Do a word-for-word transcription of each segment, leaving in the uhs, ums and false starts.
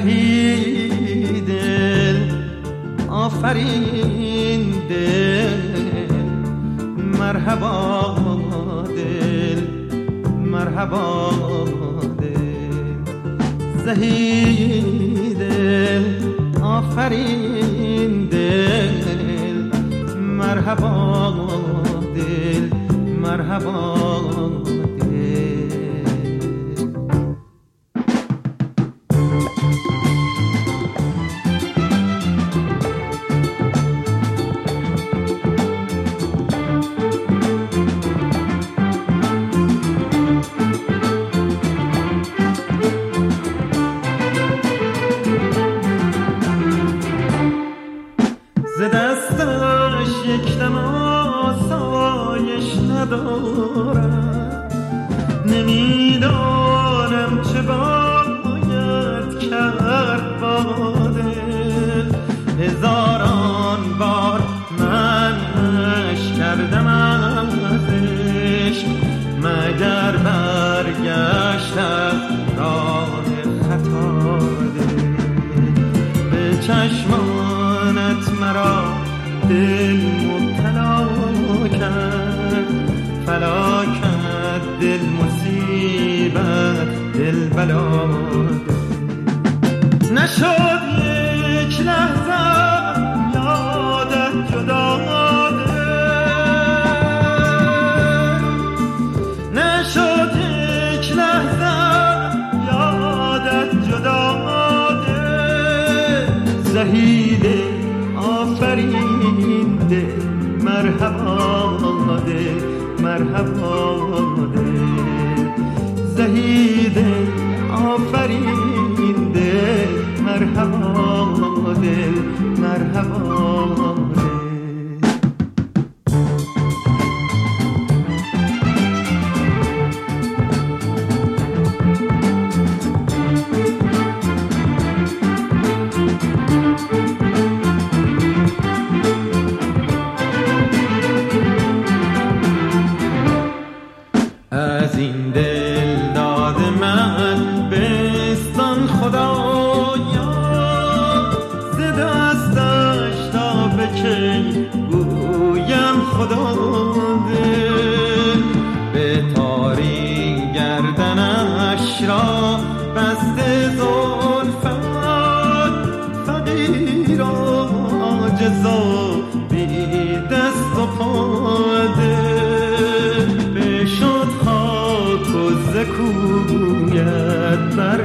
زهی دل آفرین دل مرحبا دل مرحبا دل زهی دل آفرین دل مرحبا دل مرحبا ز دستش یک دم آسایش ندارم، نمیدانم چه باید کرد با دل. هزاران بار منش کردم ازش، مگر برگشت از راه خطا دل. به چشمانت مرا دل مبتلا کرد، فلا کرد دل مصیبت دل بلا. نشد یک لحظه یادت جدا دل، نشد یک لحظه یادت جدا دل. زهیده آفرین دل مرحبا دل مرحبا دل. زهیده آفرین دل مرحبا دل مرحبا دل. از این دل داد من بستان خدایا، ز دستش تا به کی گویم خدا دل. به تاری گردنش را بسته زلفت، فقیر و عاجز و بی دست و پا دل. بشد خاک و ز کویت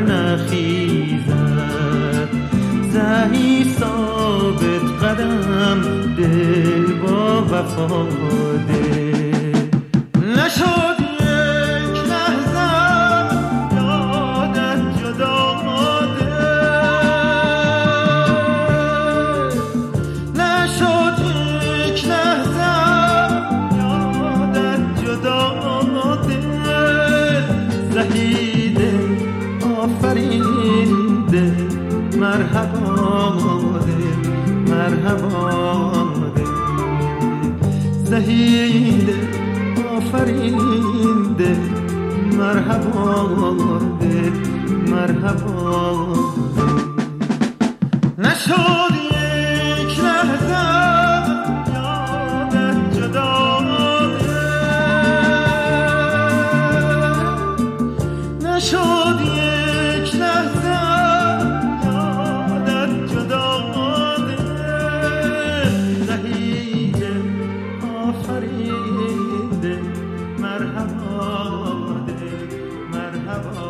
برنخیزد، زهی ثابت قدم دل با وفا دل. نشد یک لحظه یادت جدا دل، نشد یک لحظه یادت جدا دل. زهی دل آفرین دل مرحبا دل مرحبا دل. زهی دل آفرین دل مرحبا دل مرحبا دل. نشد یک لحظه یادت جدا دل، نشد یک لحظه یادت جدا دل. زهی دل آفرین دل مرحبا دل مرحبا